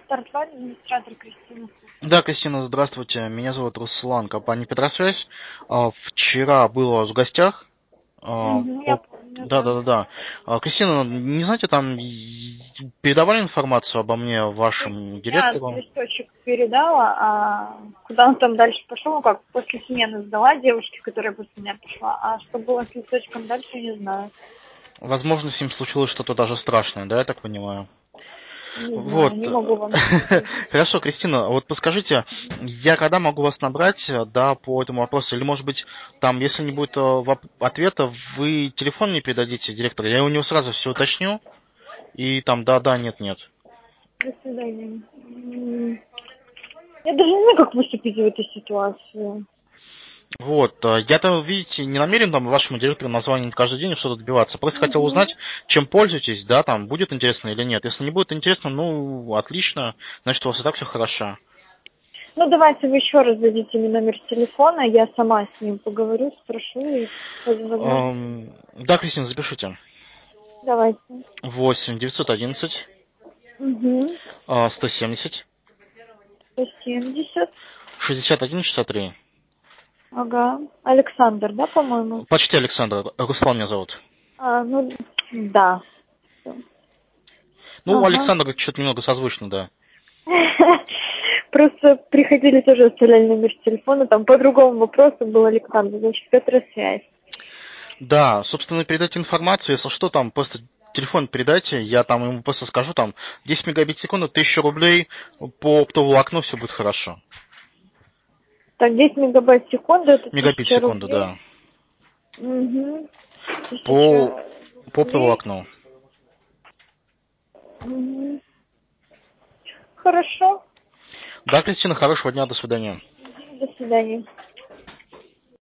Стартлайн, администратор Кристина. Да, Кристина, здравствуйте. Меня зовут Руслан, компания Петросвязь. Вчера был у вас в гостях. Я помню, Да, да. да, да, да. Кристина, не знаете, там передавали информацию обо мне вашему Я директору? листочек передала, а куда он там дальше пошел, ну как, после смены сдала девушке, которая после меня пришла, а что было с листочком дальше, я не знаю. Возможно, с ним случилось что-то даже страшное, да, я так понимаю? Не знаю, Вот. не могу вам сказать. Хорошо, Кристина, вот подскажите, я когда могу вас набрать, да, по этому вопросу? Или, может быть, там, если не будет ответа, вы телефон мне передадите директору? Я у него сразу все уточню. И там да, нет. До свидания. Я даже не знаю, как выступить в этой ситуации. Вот, я-то, видите, не намерен там вашему директору названивать каждый день и что-то добиваться. Просто хотел узнать, чем пользуетесь, да, там, будет интересно или нет. Если не будет интересно, ну, отлично, значит, у вас и так все хорошо. Ну, давайте вы еще раз дадите мне номер телефона, я сама с ним поговорю, спрошу, и, возможно... Да, Кристина, запишите. Давайте. 8 911 Угу. 170 170. 61 63. Ага. Александр, да, по-моему? Почти Александр. Руслан меня зовут. Ну, да. Ну, Ага. Александр что-то немного созвучно, да. Просто приходили тоже оставляли номер телефона, там по другому вопросу был Александр, значит, Петросвязь. Да, собственно, передайте информацию, если что, там просто телефон передайте, я там ему просто скажу, там 10 мегабит в секунду, 1000 рублей по оптоволокну, все будет хорошо. Так, 10 мегабайт в секунду, это Мегабит в 1000 секунду, рублей. да. Угу. По, 1000 по рублей. оптоволокну. Угу. Хорошо. Да, Кристина, хорошего дня, до свидания. До свидания.